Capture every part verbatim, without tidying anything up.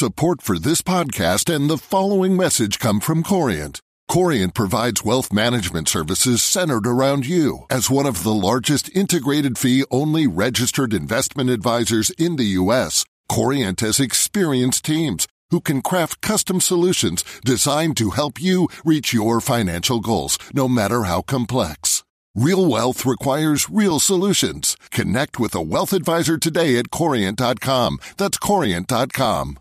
Support for this podcast and the following message come from Corient. Corient provides wealth management services centered around you. As one of the largest integrated fee-only registered investment advisors in the U S, Corient has experienced teams who can craft custom solutions designed to help you reach your financial goals, no matter how complex. Real wealth requires real solutions. Connect with a wealth advisor today at corient dot com. That's corient dot com.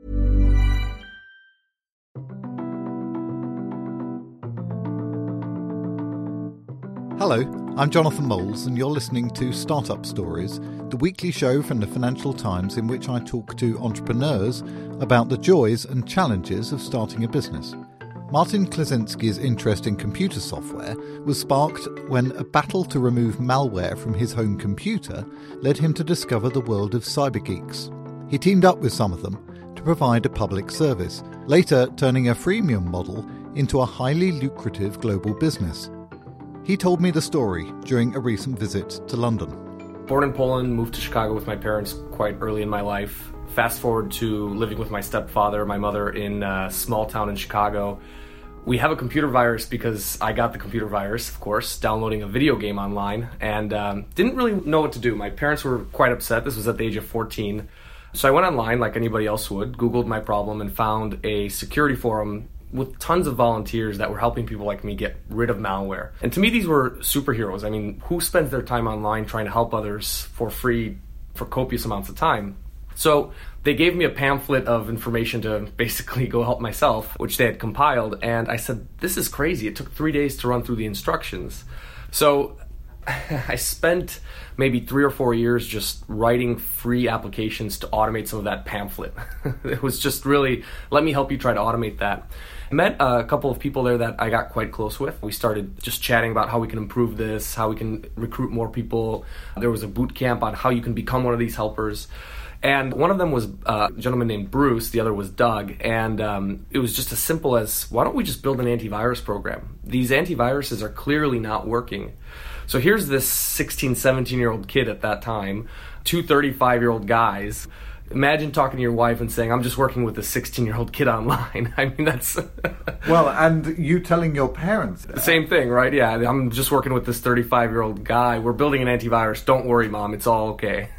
Hello, I'm Jonathan Moles, and you're listening to Startup Stories, the weekly show from the Financial Times in which I talk to entrepreneurs about the joys and challenges of starting a business. Martin Klaczynski's interest in computer software was sparked when a battle to remove malware from his home computer led him to discover the world of cybergeeks. He teamed up with some of them to provide a public service, later turning a freemium model into a highly lucrative global business. He told me the story during a recent visit to London. Born in Poland, moved to Chicago with my parents quite early in my life. Fast forward to living with my stepfather, my mother, in a small town in Chicago. We have a computer virus because I got the computer virus, of course, downloading a video game online, and um, didn't really know what to do. My parents were quite upset. This was at the age of fourteen. So I went online like anybody else would, Googled my problem, and found a security forum with tons of volunteers that were helping people like me get rid of malware. And to me, these were superheroes. I mean, who spends their time online trying to help others for free for copious amounts of time? So they gave me a pamphlet of information to basically go help myself, which they had compiled. And I said, this is crazy. It took three days to run through the instructions. So I spent maybe three or four years just writing free applications to automate some of that pamphlet. It was just really, let me help you try to automate that. I met a couple of people there that I got quite close with. We started just chatting about how we can improve this, how we can recruit more people. There was a boot camp on how you can become one of these helpers. And one of them was a gentleman named Bruce, the other was Doug, and um, it was just as simple as, why don't we just build an antivirus program? These antiviruses are clearly not working. So here's this sixteen, seventeen-year-old kid at that time, two thirty-five-year-old guys. Imagine talking to your wife and saying, I'm just working with a sixteen-year-old kid online. I mean, that's... Well, and you telling your parents that. The same thing, right? Yeah, I'm just working with this thirty-five-year-old guy. We're building an antivirus. Don't worry, Mom. It's all okay.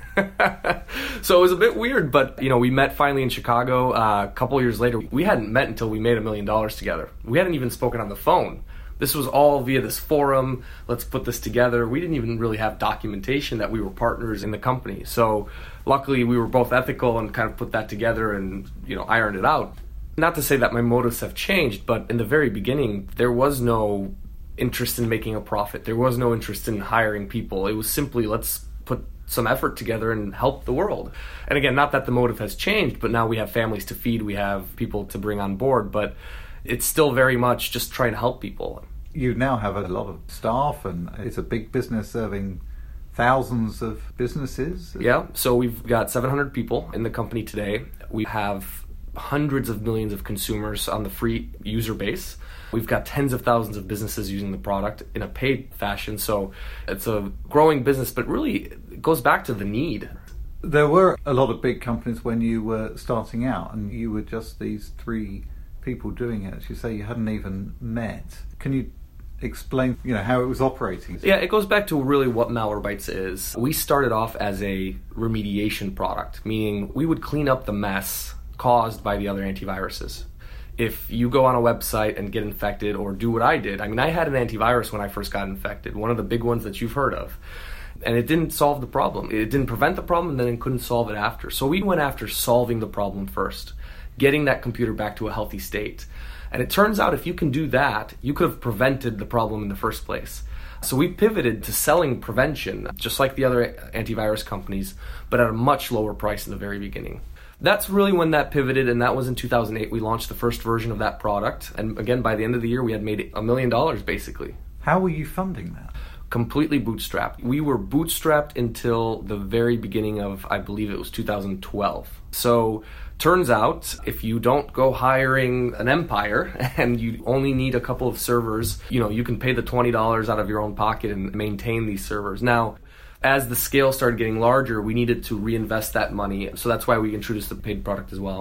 So it was a bit weird, but, you know, we met finally in Chicago uh, a couple years later. We hadn't met until we made a million dollars together. We hadn't even spoken on the phone. This was all via this forum. Let's put this together. We didn't even really have documentation that we were partners in the company. So luckily we were both ethical and kind of put that together and, you know, ironed it out. Not to say that my motives have changed, but in the very beginning, there was no interest in making a profit. There was no interest in hiring people. It was simply, let's put some effort together and help the world. And again, not that the motive has changed, but now we have families to feed, we have people to bring on board, but it's still very much just trying to help people. You now have a lot of staff, and it's a big business serving thousands of businesses. Yeah, so we've got seven hundred people in the company today. We have hundreds of millions of consumers on the free user base. We've got tens of thousands of businesses using the product in a paid fashion. So it's a growing business, but really it goes back to the need. There were a lot of big companies when you were starting out, and you were just these three people doing it. As you say, you hadn't even met. Can you explain, you know, how it was operating? Yeah, it goes back to really what Malwarebytes is. We started off as a remediation product, meaning we would clean up the mess caused by the other antiviruses. If you go on a website and get infected or do what I did, I mean, I had an antivirus when I first got infected, one of the big ones that you've heard of, and it didn't solve the problem. It didn't prevent the problem, and then it couldn't solve it after. So we went after solving the problem first, getting that computer back to a healthy state. And it turns out if you can do that, you could have prevented the problem in the first place. So we pivoted to selling prevention, just like the other antivirus companies, but at a much lower price in the very beginning. That's really when that pivoted, and that was in two thousand eight. We launched the first version of that product. And again, by the end of the year, we had made a million dollars, basically. How were you funding that? Completely bootstrapped. We were bootstrapped until the very beginning of, I believe it was two thousand twelve. So turns out, if you don't go hiring an empire and you only need a couple of servers, you know, you can pay the twenty dollars out of your own pocket and maintain these servers. Now, as the scale started getting larger, we needed to reinvest that money. So that's why we introduced the paid product as well.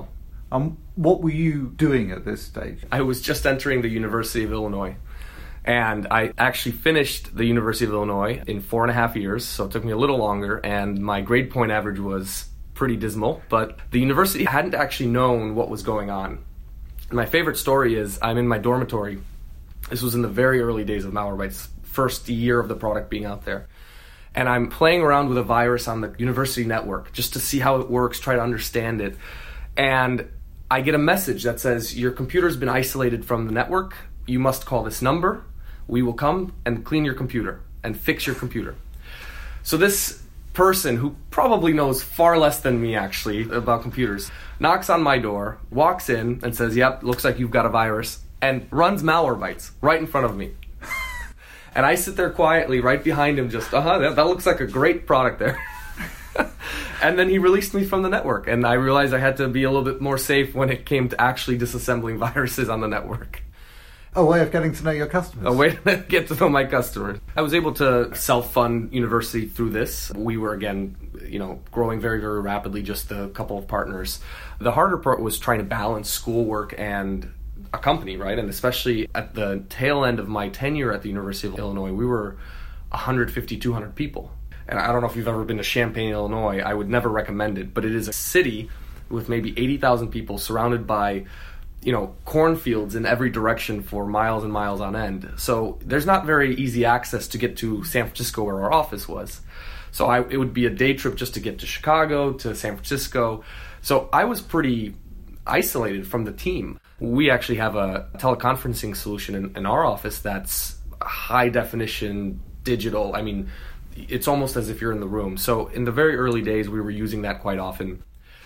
Um, what were you doing at this stage? I was just entering the University of Illinois. And I actually finished the University of Illinois in four and a half years, so it took me a little longer, and my grade point average was pretty dismal. But the university hadn't actually known what was going on. And my favorite story is I'm in my dormitory. This was in the very early days of Malwarebytes, first year of the product being out there. And I'm playing around with a virus on the university network just to see how it works, try to understand it. And I get a message that says, your computer's been isolated from the network. You must call this number. We will come and clean your computer and fix your computer. So this person, who probably knows far less than me actually about computers, knocks on my door, walks in and says, yep, looks like you've got a virus, and runs Malwarebytes right in front of me. And I sit there quietly right behind him just, uh-huh, that, that looks like a great product there. And then he released me from the network, and I realized I had to be a little bit more safe when it came to actually disassembling viruses on the network. A way of getting to know your customers. A way to get to know my customers. I was able to self-fund university through this. We were, again, you know, growing very, very rapidly, just a couple of partners. The harder part was trying to balance schoolwork and a company, right? And especially at the tail end of my tenure at the University of Illinois, we were one hundred fifty, two hundred people. And I don't know if you've ever been to Champaign, Illinois. I would never recommend it, but it is a city with maybe eighty thousand people surrounded by, you know, cornfields in every direction for miles and miles on end. So there's not very easy access to get to San Francisco where our office was. So I, it would be a day trip just to get to Chicago, to San Francisco. So I was pretty isolated from the team. We actually have a teleconferencing solution in, in our office that's high definition, digital. I mean, it's almost as if you're in the room. So in the very early days, we were using that quite often.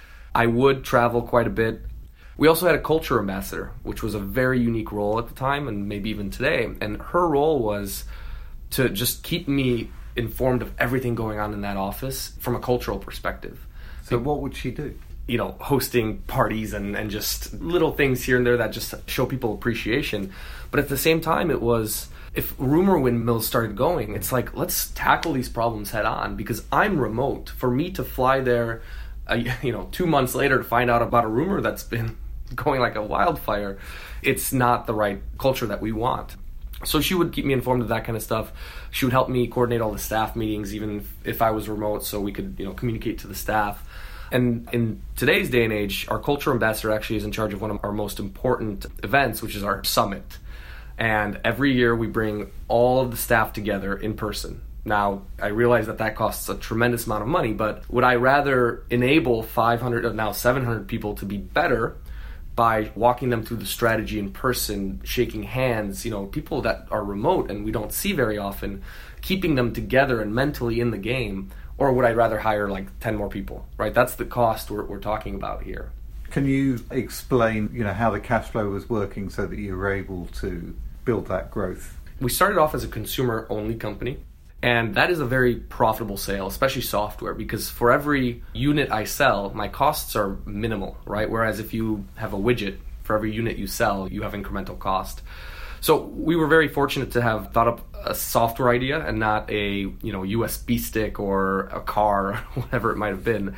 I would travel quite a bit. We also had a culture ambassador, which was a very unique role at the time and maybe even today. And her role was to just keep me informed of everything going on in that office from a cultural perspective. So what would she do? You know, hosting parties and, and just little things here and there that just show people appreciation. But at the same time, it was, if rumor windmills started going, it's like, let's tackle these problems head on, because I'm remote. For me to fly there, uh, you know, two months later to find out about a rumor that's been going like a wildfire, it's not the right culture that we want. So she would keep me informed of that kind of stuff. She would help me coordinate all the staff meetings, even if I was remote, so we could, you know, communicate to the staff. And in today's day and age, our culture ambassador actually is in charge of one of our most important events, which is our summit. And every year we bring all of the staff together in person. Now, I realize that that costs a tremendous amount of money, but would I rather enable five hundred, now seven hundred people to be better by walking them through the strategy in person, shaking hands, you know, people that are remote and we don't see very often, keeping them together and mentally in the game? Or would I rather hire like ten more people, right? That's the cost we're, we're talking about here. Can you explain, you know, how the cash flow was working so that you were able to build that growth? We started off as a consumer-only company, and that is a very profitable sale, especially software, because for every unit I sell, my costs are minimal, right? Whereas if you have a widget, for every unit you sell, you have incremental cost. So we were very fortunate to have thought up a software idea and not a, you know, U S B stick or a car, or whatever it might have been.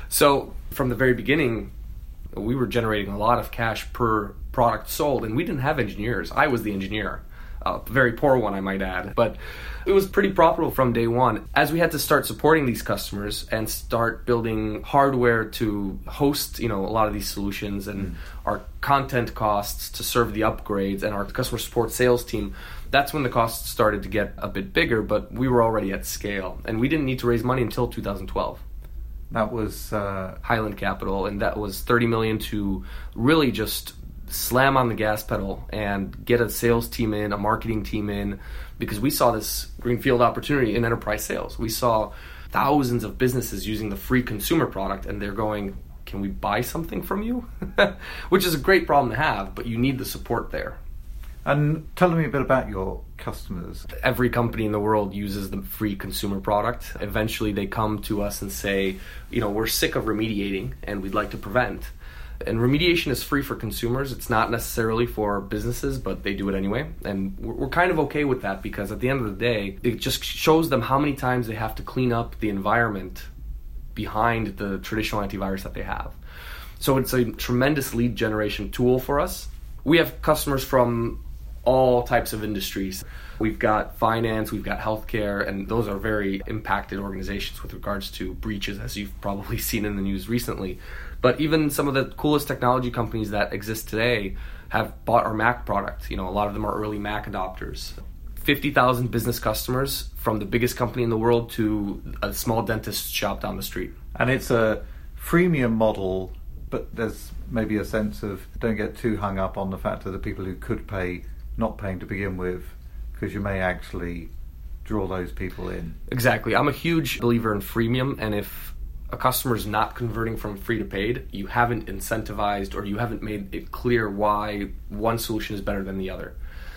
So from the very beginning, we were generating a lot of cash per product sold, and we didn't have engineers. I was the engineer. A very poor one, I might add. But it was pretty profitable from day one. As we had to start supporting these customers and start building hardware to host, you know, a lot of these solutions, and mm. our content costs to serve the upgrades, and our customer support sales team, that's when the costs started to get a bit bigger, but we were already at scale. And we didn't need to raise money until two thousand twelve. That was uh... Highland Capital, and that was thirty million dollars to really just slam on the gas pedal and get a sales team in, a marketing team in, because we saw this greenfield opportunity in enterprise sales. We saw thousands of businesses using the free consumer product, and they're going, can we buy something from you? Which is a great problem to have, but you need the support there. And tell me a bit about your customers. Every company in the world uses the free consumer product. Eventually they come to us and say, you know, we're sick of remediating and we'd like to prevent. And remediation is free for consumers. It's not necessarily for businesses, but they do it anyway. And we're kind of okay with that, because at the end of the day, it just shows them how many times they have to clean up the environment behind the traditional antivirus that they have. So it's a tremendous lead generation tool for us. We have customers from all types of industries. We've got finance, we've got healthcare, and those are very impacted organizations with regards to breaches, as you've probably seen in the news recently. But even some of the coolest technology companies that exist today have bought our Mac product. You know, a lot of them are early Mac adopters. fifty thousand business customers, from the biggest company in the world to a small dentist shop down the street. And it's a freemium model, but there's maybe a sense of don't get too hung up on the fact that the people who could pay not paying to begin with, because you may actually draw those people in. Exactly. I'm a huge believer in freemium, and if a customer is not converting from free to paid, you haven't incentivized or you haven't made it clear why one solution is better than the other.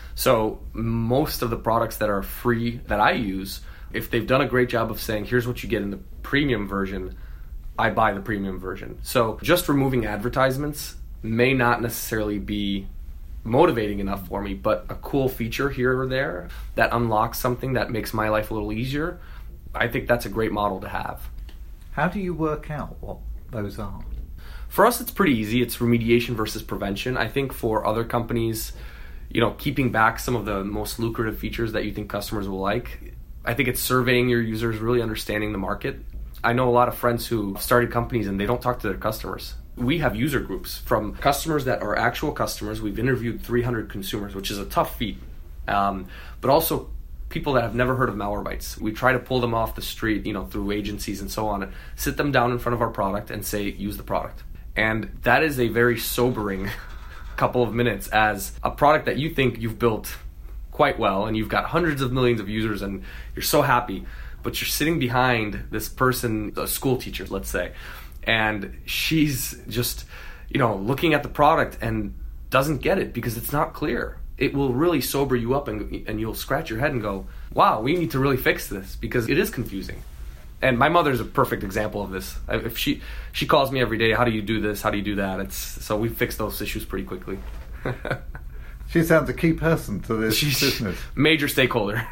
So most of the products that are free that I use, if they've done a great job of saying, here's what you get in the premium version, I buy the premium version. So just removing advertisements may not necessarily be motivating enough for me, but a cool feature here or there that unlocks something that makes my life a little easier, I think that's a great model to have. How do you work out what those are? For us, it's pretty easy. It's remediation versus prevention. I think for other companies, you know, keeping back some of the most lucrative features that you think customers will like, I think it's surveying your users, really understanding the market. I know a lot of friends who started companies and they don't talk to their customers. We have user groups from customers that are actual customers. We've interviewed three hundred consumers, which is a tough feat, um, but also people that have never heard of Malwarebytes. We try to pull them off the street, you know, through agencies and so on, and sit them down in front of our product and say, use the product. And that is a very sobering couple of minutes as a product that you think you've built quite well and you've got hundreds of millions of users and you're so happy, but you're sitting behind this person, a school teacher, let's say, and she's just, you know, looking at the product and doesn't get it because it's not clear. It will really sober you up and and you'll scratch your head and go, wow, we need to really fix this because it is confusing. And my mother's a perfect example of this. If she she calls me every day, how do you do this? How do you do that? It's so we fix those issues pretty quickly. She sounds a key person to this She's business. Major stakeholder.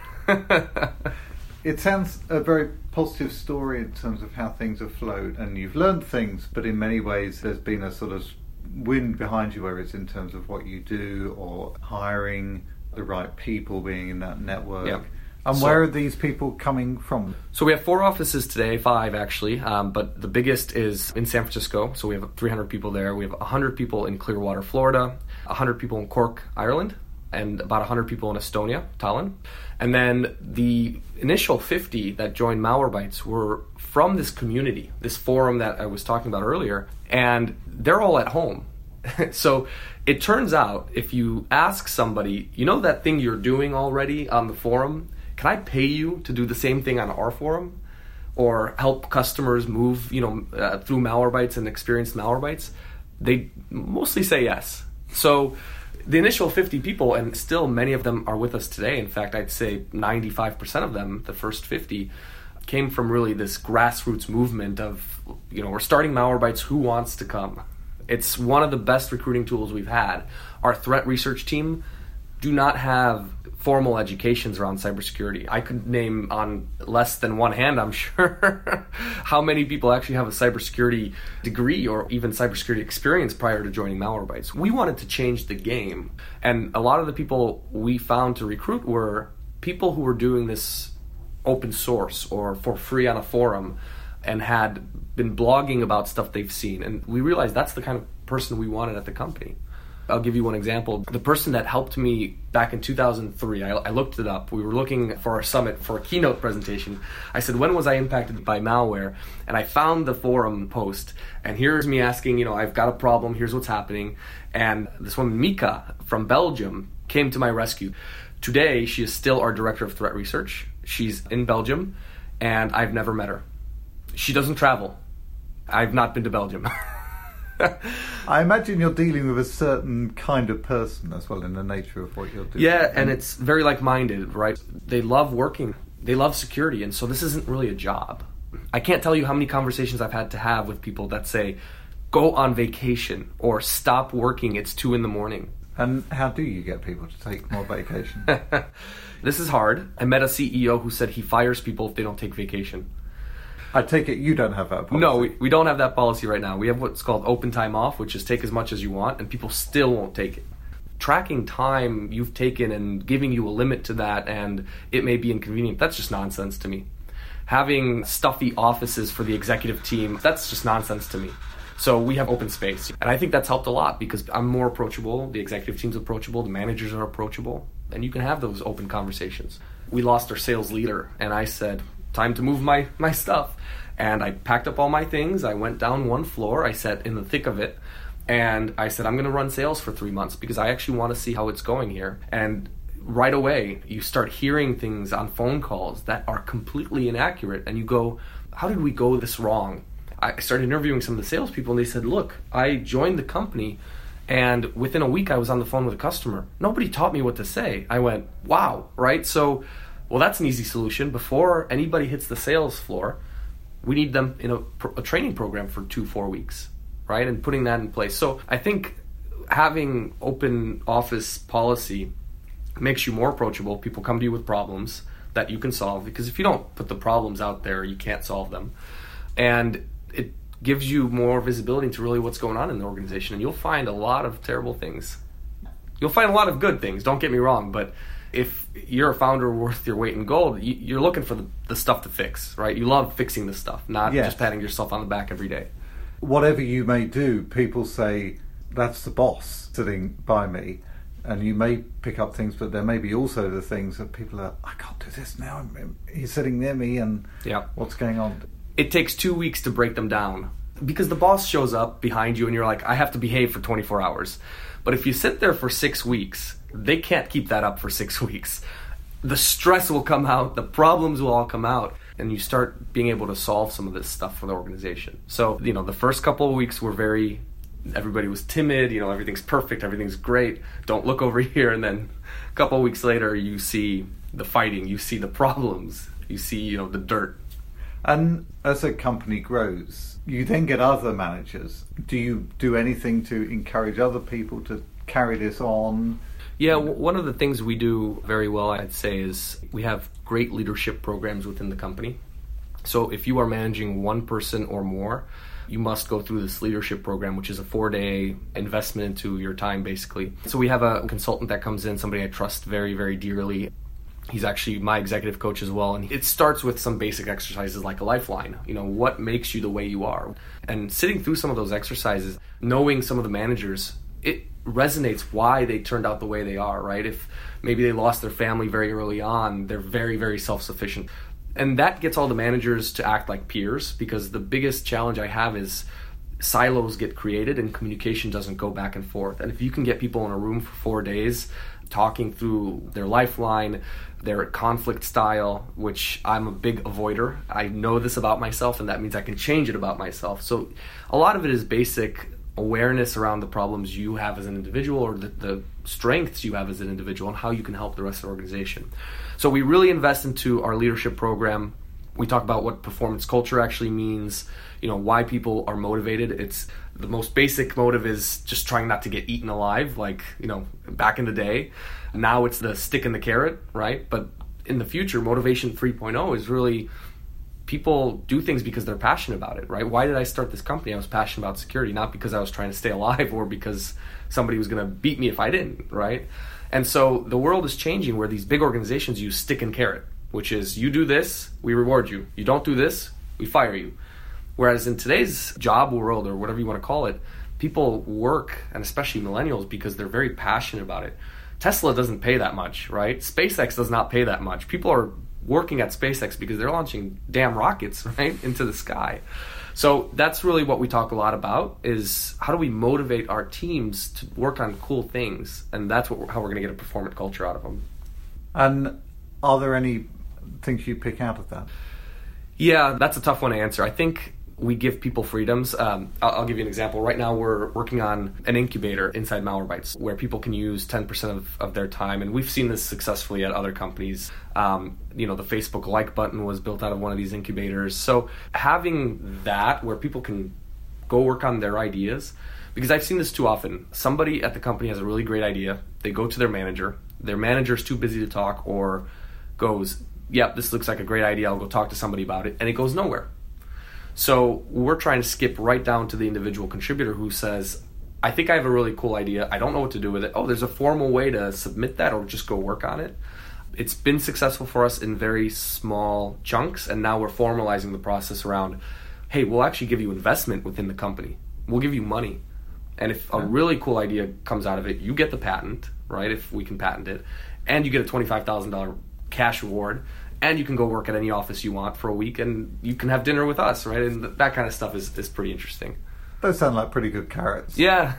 It sounds a very positive story in terms of how things have flowed, and you've learned things, but in many ways there's been a sort of wind behind you, whether it's in terms of what you do or hiring the right people, being in that network. Yeah. And so, where are these people coming from? So we have four offices today, five actually, um, but the biggest is in San Francisco. So we have three hundred people there. We have one hundred people in Clearwater, Florida, one hundred people in Cork, Ireland, and about one hundred people in Estonia, Tallinn. And then the initial fifty that joined Malwarebytes were from this community, this forum that I was talking about earlier, and they're all at home. So it turns out if you ask somebody, you know that thing you're doing already on the forum, can I pay you to do the same thing on our forum? Or help customers move, you know, uh, through Malwarebytes and experience Malwarebytes? They mostly say yes. So the initial fifty people, and still many of them are with us today. In fact, I'd say ninety-five percent of them, the first fifty, came from really this grassroots movement of, you know, we're starting Malwarebytes, who wants to come? It's one of the best recruiting tools we've had. Our threat research team do not have formal educations around cybersecurity. I could name on less than one hand, I'm sure, how many people actually have a cybersecurity degree or even cybersecurity experience prior to joining Malwarebytes. We wanted to change the game. And a lot of the people we found to recruit were people who were doing this open source or for free on a forum and had been blogging about stuff they've seen. And we realized that's the kind of person we wanted at the company. I'll give you one example. The person that helped me back in two thousand three, I, I looked it up. We were looking for our summit for a keynote presentation. I said, when was I impacted by malware? And I found the forum post. And here's me asking, you know, I've got a problem. Here's what's happening. And this woman, Mika, from Belgium, came to my rescue. Today, she is still our director of threat research. She's in Belgium, and I've never met her. She doesn't travel. I've not been to Belgium. I imagine you're dealing with a certain kind of person as well in the nature of what you're doing. Yeah, and it's very like-minded, right? They love working. They love security, and so this isn't really a job. I can't tell you how many conversations I've had to have with people that say, go on vacation or stop working, it's two in the morning. And how do you get people to take more vacation? This is hard. I met a C E O who said he fires people if they don't take vacation. I take it you don't have that policy. No, we, we don't have that policy right now. We have what's called open time off, which is take as much as you want, and people still won't take it. Tracking time you've taken and giving you a limit to that, and it may be inconvenient, that's just nonsense to me. Having stuffy offices for the executive team, that's just nonsense to me. So we have open space. And I think that's helped a lot because I'm more approachable, the executive team's approachable, the managers are approachable, and you can have those open conversations. We lost our sales leader, and I said, time to move my, my stuff. And I packed up all my things, I went down one floor, I sat in the thick of it, and I said, I'm going to run sales for three months because I actually want to see how it's going here. And right away, you start hearing things on phone calls that are completely inaccurate. And you go, how did we go this wrong? I started interviewing some of the salespeople, and they said, look, I joined the company, and within a week I was on the phone with a customer. Nobody taught me what to say. I went, wow, right? So, well, that's an easy solution. Before anybody hits the sales floor, we need them in a, a training program for two, four weeks. Right, and putting that in place. So I think having open office policy makes you more approachable. People come to you with problems that you can solve, because if you don't put the problems out there, you can't solve them. And it gives you more visibility into really what's going on in the organization, and you'll find a lot of terrible things. You'll find a lot of good things, don't get me wrong, but if you're a founder worth your weight in gold, you're looking for the, the stuff to fix, right? You love fixing the stuff, not yes. just patting yourself on the back every day. Whatever you may do, people say, that's the boss sitting by me, and you may pick up things, but there may be also the things that people are, I can't do this now, he's sitting near me, and yeah. what's going on? It takes two weeks to break them down, because the boss shows up behind you and you're like, I have to behave for twenty-four hours. But if you sit there for six weeks, they can't keep that up for six weeks. The stress will come out, the problems will all come out, and you start being able to solve some of this stuff for the organization. So, you know, the first couple of weeks were very, everybody was timid, you know, everything's perfect, everything's great, don't look over here. And then a couple of weeks later, you see the fighting, you see the problems, you see, you know, the dirt. And as a company grows, you then get other managers. Do you do anything to encourage other people to carry this on? Yeah, one of the things we do very well, I'd say, is we have great leadership programs within the company. So if you are managing one person or more, you must go through this leadership program, which is a four-day investment into your time, basically. So we have a consultant that comes in, somebody I trust very, very dearly. He's actually my executive coach as well. And it starts with some basic exercises like a lifeline. You know, what makes you the way you are? And sitting through some of those exercises, knowing some of the managers, it resonates why they turned out the way they are, right? If maybe they lost their family very early on, they're very, very self-sufficient. And that gets all the managers to act like peers, because the biggest challenge I have is silos get created and communication doesn't go back and forth. And if you can get people in a room for four days talking through their lifeline, their conflict style, which I'm a big avoider. I know this about myself, and that means I can change it about myself. So a lot of it is basic awareness around the problems you have as an individual, or the, the strengths you have as an individual, and how you can help the rest of the organization. So we really invest into our leadership program. We talk about what performance culture actually means, you know, why people are motivated. It's the most basic motive is just trying not to get eaten alive, like, you know, back in the day. Now it's the stick and the carrot, right? But in the future, motivation three point oh is really people do things because they're passionate about it, right? Why did I start this company? I was passionate about security, not because I was trying to stay alive or because somebody was going to beat me if I didn't, right? And so the world is changing where these big organizations use stick and carrot, which is you do this, we reward you. You don't do this, we fire you. Whereas in today's job world, or whatever you want to call it, people work, and especially millennials, because they're very passionate about it. Tesla doesn't pay that much, right? SpaceX does not pay that much. People are working at SpaceX because they're launching damn rockets, right, into the sky. So that's really what we talk a lot about, is how do we motivate our teams to work on cool things, and that's what we're, how we're going to get a performant culture out of them. And are there any things you pick out of that? Yeah, that's a tough one to answer. I think we give people freedoms. Um, I'll, I'll give you an example. Right now we're working on an incubator inside Malwarebytes where people can use ten percent of, of their time, and we've seen this successfully at other companies. Um, you know, the Facebook like button was built out of one of these incubators. So having that where people can go work on their ideas, because I've seen this too often. Somebody at the company has a really great idea. They go to their manager. Their manager's too busy to talk, or goes, yep, this looks like a great idea. I'll go talk to somebody about it. And it goes nowhere. So we're trying to skip right down to the individual contributor who says, I think I have a really cool idea. I don't know what to do with it. Oh, there's a formal way to submit that or just go work on it. It's been successful for us in very small chunks, and now we're formalizing the process around, hey, we'll actually give you investment within the company. We'll give you money. And if a really cool idea comes out of it, you get the patent, right, if we can patent it, and you get a twenty-five thousand dollars cash reward, and you can go work at any office you want for a week, and you can have dinner with us, right? And that kind of stuff is, is pretty interesting. Those sound like pretty good carrots. Yeah.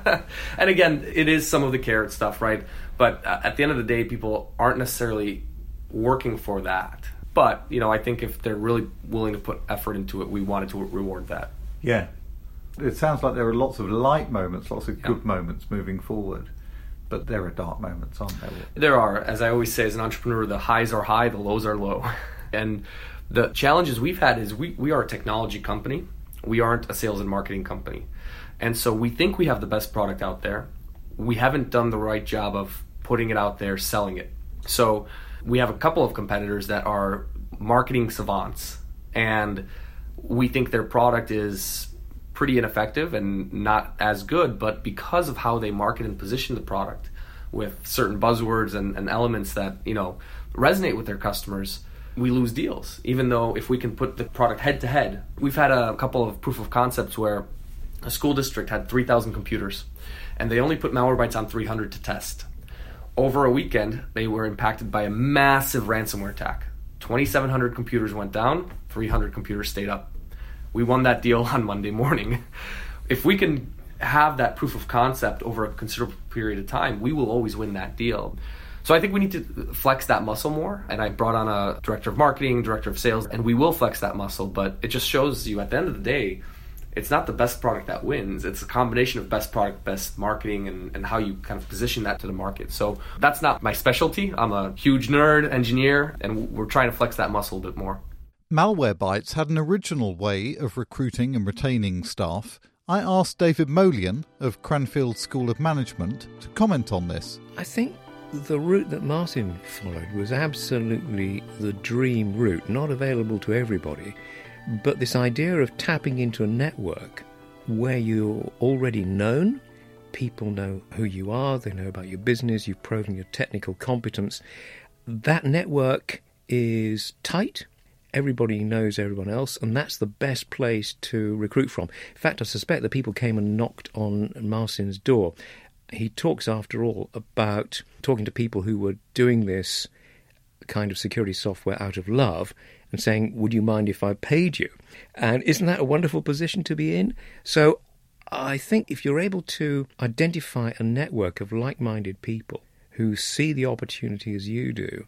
And again, it is some of the carrot stuff, right? But uh, at the end of the day, people aren't necessarily working for that. But, you know, I think if they're really willing to put effort into it, we wanted to reward that. Yeah. It sounds like there are lots of light moments, lots of good yeah. moments moving forward. But there are dark moments, aren't there? There are. As I always say, as an entrepreneur, the highs are high, the lows are low. And the challenges we've had is we, we are a technology company. We aren't a sales and marketing company. And so we think we have the best product out there. We haven't done the right job of putting it out there, selling it. So we have a couple of competitors that are marketing savants, and we think their product is pretty ineffective and not as good, but because of how they market and position the product with certain buzzwords and, and elements that, you know, resonate with their customers, we lose deals, even though if we can put the product head to head. We've had a couple of proof of concepts where a school district had three thousand computers, and they only put Malwarebytes on three hundred to test. Over a weekend, they were impacted by a massive ransomware attack. twenty-seven hundred computers went down, three hundred computers stayed up. We won that deal on Monday morning. If we can have that proof of concept over a considerable period of time, we will always win that deal. So I think we need to flex that muscle more, and I brought on a director of marketing, director of sales, and we will flex that muscle, but it just shows you at the end of the day, it's not the best product that wins. It's a combination of best product, best marketing, and, and how you kind of position that to the market. So that's not my specialty. I'm a huge nerd engineer, and we're trying to flex that muscle a bit more. Malwarebytes had an original way of recruiting and retaining staff. I asked David Molian of Cranfield School of Management to comment on this. I think the route that Martin followed was absolutely the dream route, not available to everybody, but this idea of tapping into a network where you're already known, people know who you are, they know about your business, you've proven your technical competence. That network is tight, everybody knows everyone else, and that's the best place to recruit from. In fact, I suspect that people came and knocked on Martin's door. He talks, after all, about talking to people who were doing this kind of security software out of love and saying, would you mind if I paid you? And isn't that a wonderful position to be in? So I think if you're able to identify a network of like-minded people who see the opportunity as you do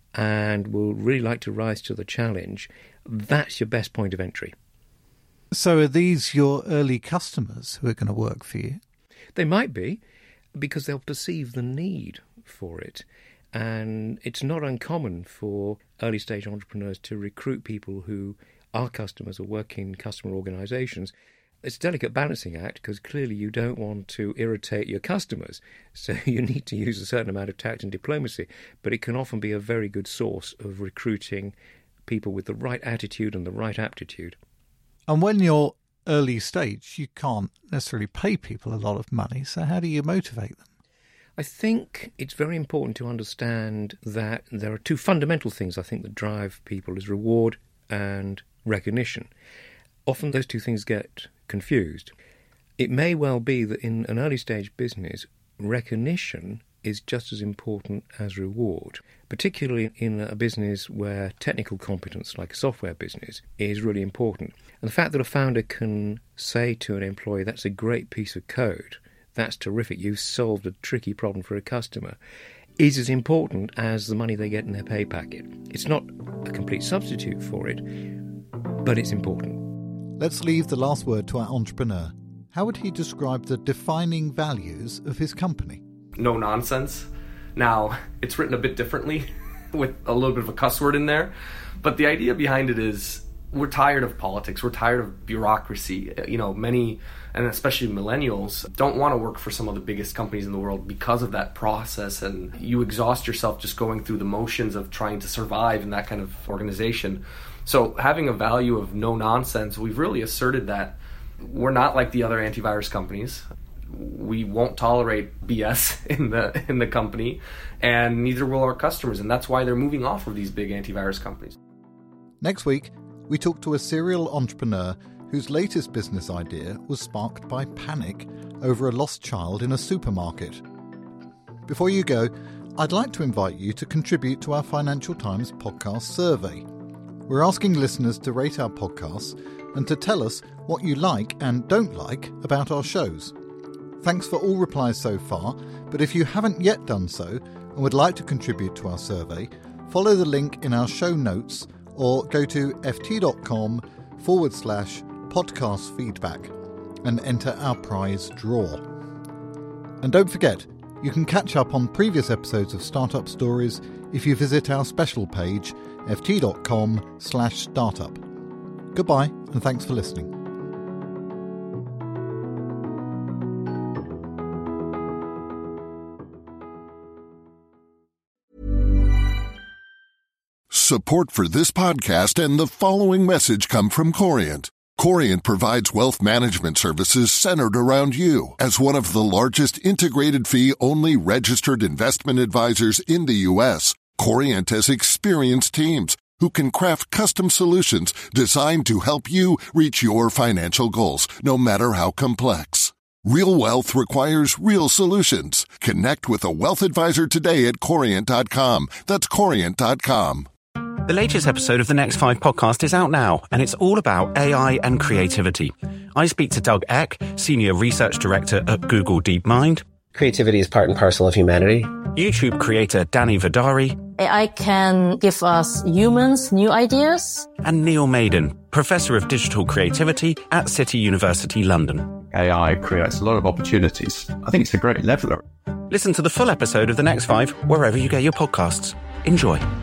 and will really like to rise to the challenge, that's your best point of entry. So are these your early customers who are going to work for you? They might be, because they'll perceive the need for it. And it's not uncommon for early-stage entrepreneurs to recruit people who are customers or work in customer organisations. It's a delicate balancing act because clearly you don't want to irritate your customers, so you need to use a certain amount of tact and diplomacy, but it can often be a very good source of recruiting people with the right attitude and the right aptitude. And when you're early stage, you can't necessarily pay people a lot of money, so how do you motivate them? I think it's very important to understand that there are two fundamental things I think that drive people is reward and recognition. Often those two things get confused. It may well be that in an early stage business, recognition is just as important as reward, particularly in a business where technical competence, like a software business, is really important. And the fact that a founder can say to an employee, that's a great piece of code, that's terrific, you've solved a tricky problem for a customer, is as important as the money they get in their pay packet. It's not a complete substitute for it, but it's important. Let's leave the last word to our entrepreneur. How would he describe the defining values of his company? No nonsense. Now, it's written a bit differently with a little bit of a cuss word in there, but the idea behind it is We're tired of politics. We're tired of bureaucracy. You know, many, and especially millennials, don't want to work for some of the biggest companies in the world because of that process. And you exhaust yourself just going through the motions of trying to survive in that kind of organization. So having a value of no nonsense, we've really asserted that we're not like the other antivirus companies. We won't tolerate B S in the in the company, and neither will our customers. And that's why they're moving off of these big antivirus companies. Next week, we talk to a serial entrepreneur whose latest business idea was sparked by panic over a lost child in a supermarket. Before you go, I'd like to invite you to contribute to our Financial Times podcast survey. We're asking listeners to rate our podcasts and to tell us what you like and don't like about our shows. Thanks for all replies so far, but if you haven't yet done so and would like to contribute to our survey, follow the link in our show notes or go to ft.com forward slash podcast feedback and enter our prize draw. And don't forget, you can catch up on previous episodes of Startup Stories if you visit our special page, ft.com slash startup. Goodbye, and thanks for listening. Support for this podcast and the following message come from Corient. Corient provides wealth management services centered around you. As one of the largest integrated fee-only registered investment advisors in the U S, Corient has experienced teams who can craft custom solutions designed to help you reach your financial goals, no matter how complex. Real wealth requires real solutions. Connect with a wealth advisor today at corient dot com. That's corient dot com. The latest episode of the Next Five podcast is out now, and it's all about A I and creativity. I speak to Doug Eck, Senior Research Director at Google DeepMind. Creativity is part and parcel of humanity. YouTube creator Danny Vidari. A I can give us humans new ideas. And Neil Maiden, Professor of Digital Creativity at City University London. A I creates a lot of opportunities. I think it's a great leveler. Listen to the full episode of The Next Five wherever you get your podcasts. Enjoy.